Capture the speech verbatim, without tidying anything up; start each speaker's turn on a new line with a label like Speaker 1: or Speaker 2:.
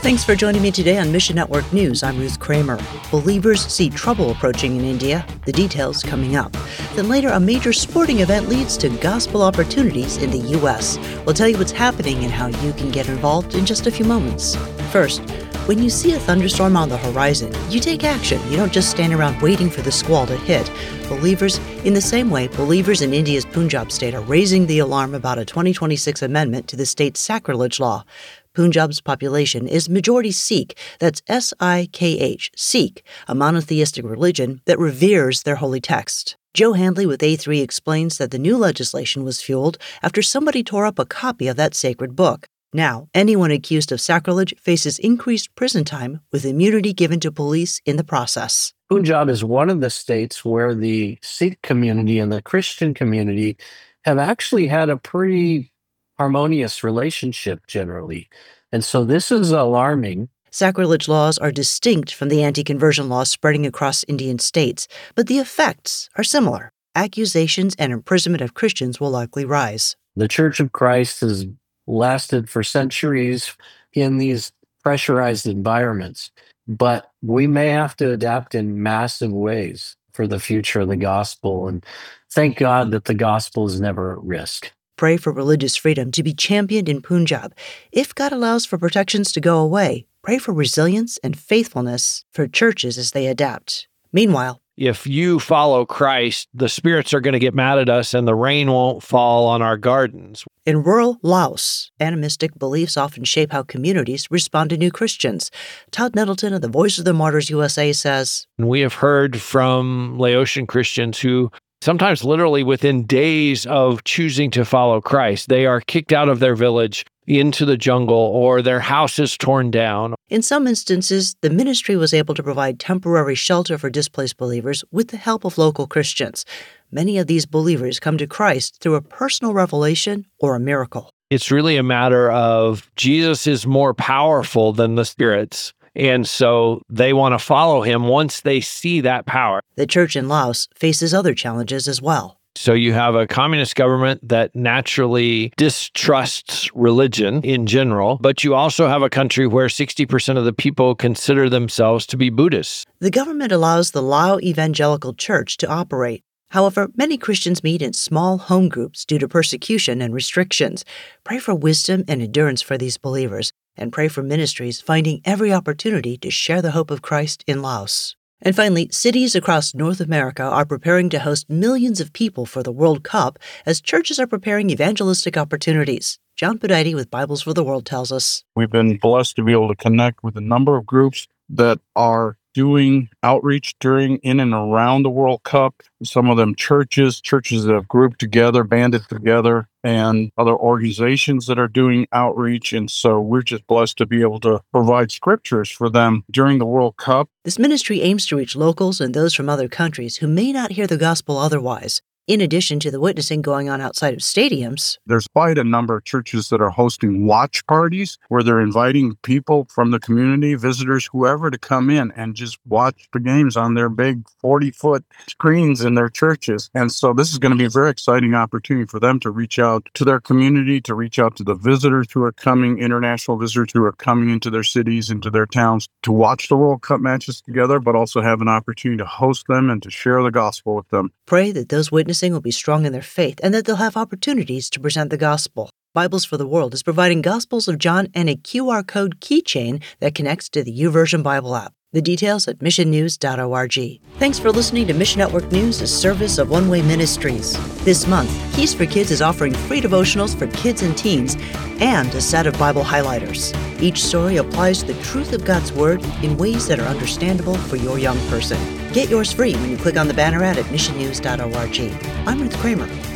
Speaker 1: Thanks for joining me today on Mission Network News. I'm Ruth Kramer. Believers see trouble approaching in India. The details coming up. Then later, a major sporting event leads to gospel opportunities in the U S. We'll tell you what's happening and how you can get involved in just a few moments. First, when you see a thunderstorm on the horizon, you take action. You don't just stand around waiting for the squall to hit. Believers, in the same way, believers in India's Punjab state are raising the alarm about a twenty twenty-six amendment to the state's sacrilege law. Punjab's population is majority Sikh, that's S I K H, Sikh, a monotheistic religion that reveres their holy text. Joe Handley with A three explains that the new legislation was fueled after somebody tore up a copy of that sacred book. Now, anyone accused of sacrilege faces increased prison time with immunity given to police in the process.
Speaker 2: Punjab is one of the states where the Sikh community and the Christian community have actually had a pretty harmonious relationship generally. And so this is alarming.
Speaker 1: Sacrilege laws are distinct from the anti-conversion laws spreading across Indian states, but the effects are similar. Accusations and imprisonment of Christians will likely rise.
Speaker 2: The Church of Christ has lasted for centuries in these pressurized environments, but we may have to adapt in massive ways for the future of the gospel. And thank God that the gospel is never at risk.
Speaker 1: Pray for religious freedom to be championed in Punjab. If God allows for protections to go away, pray for resilience and faithfulness for churches as they adapt. Meanwhile,
Speaker 3: if you follow Christ, the spirits are going to get mad at us and the rain won't fall on our gardens.
Speaker 1: In rural Laos, animistic beliefs often shape how communities respond to new Christians. Todd Nettleton of the Voice of the Martyrs U S A says,
Speaker 3: And we have heard from Laotian Christians who sometimes literally within days of choosing to follow Christ, they are kicked out of their village into the jungle or their house is torn down.
Speaker 1: In some instances, the ministry was able to provide temporary shelter for displaced believers with the help of local Christians. Many of these believers come to Christ through a personal revelation or a miracle.
Speaker 3: It's really a matter of Jesus is more powerful than the spirits. And so they want to follow him once they see that power.
Speaker 1: The church in Laos faces other challenges as well.
Speaker 3: So you have a communist government that naturally distrusts religion in general, but you also have a country where sixty percent of the people consider themselves to be Buddhists.
Speaker 1: The government allows the Lao Evangelical Church to operate. However, many Christians meet in small home groups due to persecution and restrictions. Pray for wisdom and endurance for these believers, and pray for ministries finding every opportunity to share the hope of Christ in Laos. And finally, cities across North America are preparing to host millions of people for the World Cup as churches are preparing evangelistic opportunities. John Podide with Bibles for the World tells us,
Speaker 4: We've been blessed to be able to connect with a number of groups that are doing outreach during, in and around the World Cup. Some of them churches, churches that have grouped together, banded together, and other organizations that are doing outreach. And so we're just blessed to be able to provide scriptures for them during the World Cup.
Speaker 1: This ministry aims to reach locals and those from other countries who may not hear the gospel otherwise. In addition to the witnessing going on outside of stadiums,
Speaker 4: there's quite a number of churches that are hosting watch parties where they're inviting people from the community, visitors, whoever, to come in and just watch the games on their big forty-foot screens in their churches. And so this is going to be a very exciting opportunity for them to reach out to their community, to reach out to the visitors who are coming, international visitors who are coming into their cities, into their towns, to watch the World Cup matches together, but also have an opportunity to host them and to share the gospel with them.
Speaker 1: Pray that those witnesses will be strong in their faith and that they'll have opportunities to present the gospel. Bibles for the World is providing Gospels of John and a Q R code keychain that connects to the YouVersion Bible app. The details at mission news dot org. Thanks for listening to Mission Network News, a service of One Way Ministries. This month, Keys for Kids is offering free devotionals for kids and teens and a set of Bible highlighters. Each story applies the truth of God's Word in ways that are understandable for your young person. Get yours free when you click on the banner ad at mission news dot org. I'm Ruth Kramer.